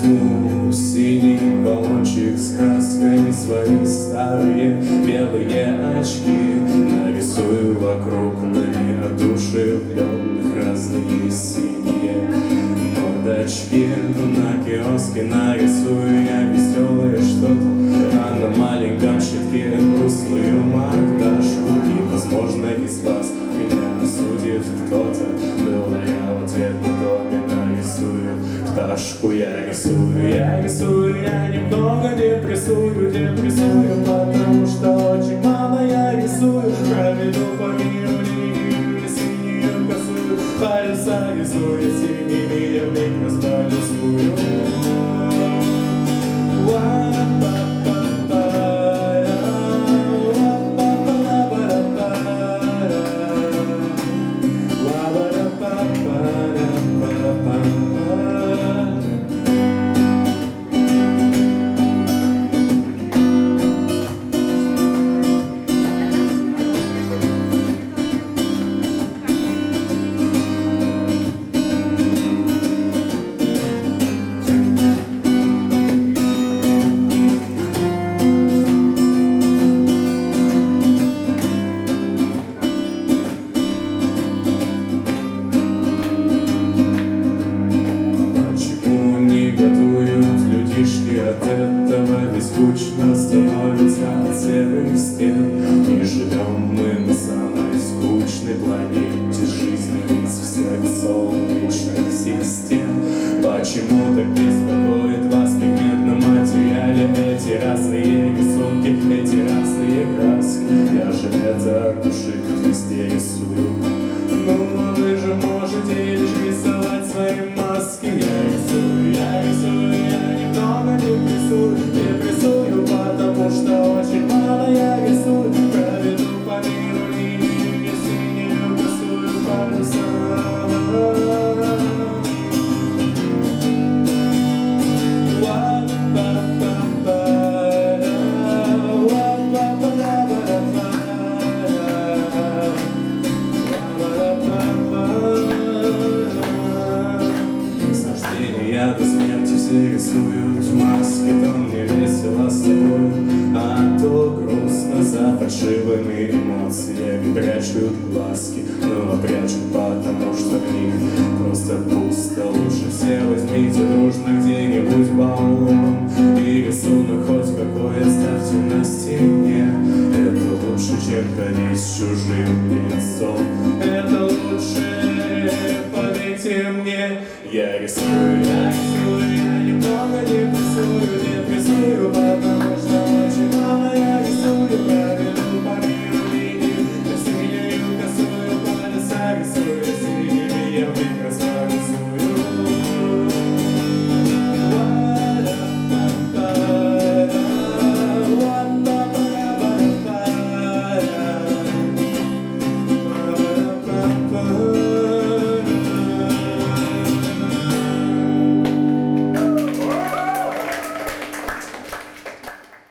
возьму синий баллончик с красками, свои старые белые очки, нарисую вокруг неодушевленных разные синие мордочки. На киоске нарисую я веселое что-то, а на маленьком щитке грустную мордашку. И, возможно, из вас меня осудит кто-то, был я в ответ на доме нарисую пташку. Я рисую, я немного депрессую, потому что очень мало я рисую. Проведу по миру линию, синюю косую, полюса рисую синими, я в них распалюсую. От этого ведь скучно становится от серых стен. И живем мы на самой скучной планете жизни из всех солнечных систем. Почему так беспокоит вас в пигментном материале эти разные рисунки, эти разные краски? Я же это от души тут везде рисую. Но вы же можете лишь рисовать свои маски. Я рисую, я немного депрессую, потому что очень мало я рисую. Проведу по миру линию, я синюю косую полюса. Я до смерти все рисуют маски, то мне весело с тобой, а то грустно. За фальшивыми эмоциями прячут глазки, но прячут, потому что в них просто пусто. Лучше все возьмите дружно где-нибудь баллон и рисунок хоть какой оставьте на стене. Это лучше, чем ходить с чужим лицом. Это лучше, поверьте мне. Я рисую,